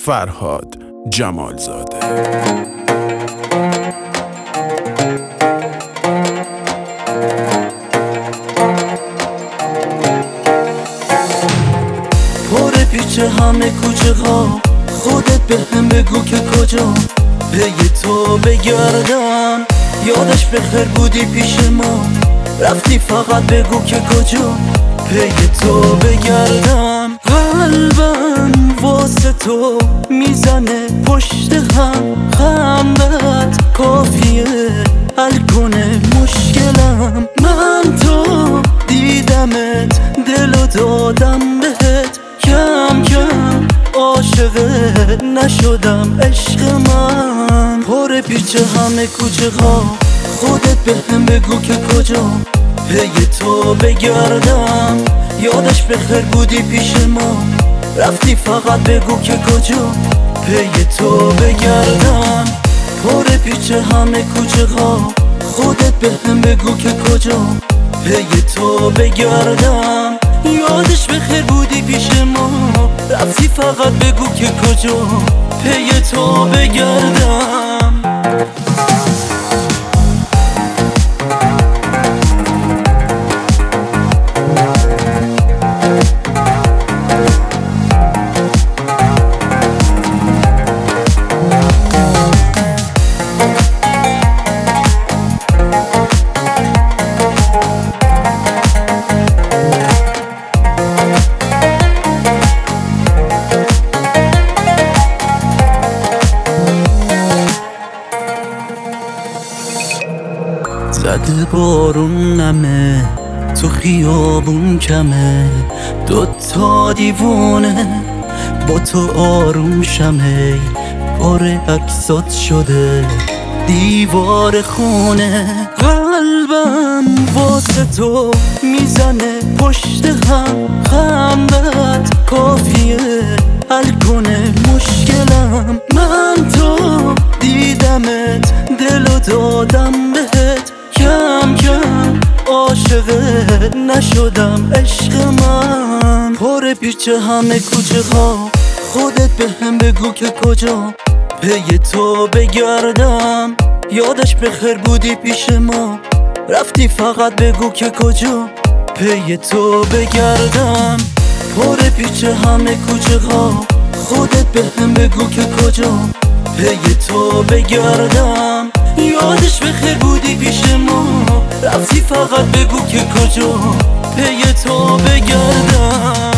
فرهاد جمالزاده. پر پیچه همه کوچه ها، خودت به هم بگو که کجا پی تو بگردم. یادش بخیر بودی پیش ما، رفتی فقط بگو که کجا پی تو بگردم. قلبم واسه تو میزنه پشت هم، خندت کافیه حل کنه مشکلم. من تو دیدمت دلو دادم بهت، کم کم عاشقت نشدم عشق من. پر پیچه همه کوچه ها، خودت به هم بگو که کجا پی تو بگردم. یادش بخیر بودی پیش ما، رفتی فقط بگو که کجا پی تو بگردم. پر پیچه همه کوچه ها، خودت به هم بگو که کجا پی تو بگردم. یادش بخیر بودی پیش ما، رفتی فقط بگو که کجا پی تو بگردم. زده بارون نمه، تو خیابون کمه، دوتا دیوونه با تو آروم شمه. پر عکسات شده دیوار خونه، قلبم واسه تو میزنه پشت هم، خندت کافیه حل کنه مشکلم. من تو دیدمت دلو دادم بهت، کم کم عاشقت نشدم عشق من. پر پیچه همه کوچه ها، خودت به هم بگو که کجا پی تو بگردم. یادش بخیر بودی پیش ما، رفتی فقط بگو که کجا پی تو بگردم. پر پیچه همه کوچه ها، خودت به هم بگو که کجا پی تو بگردم. یادش بخیر بودی پیش ما، رفتی فقط بگو که کجا پی تو بگردم.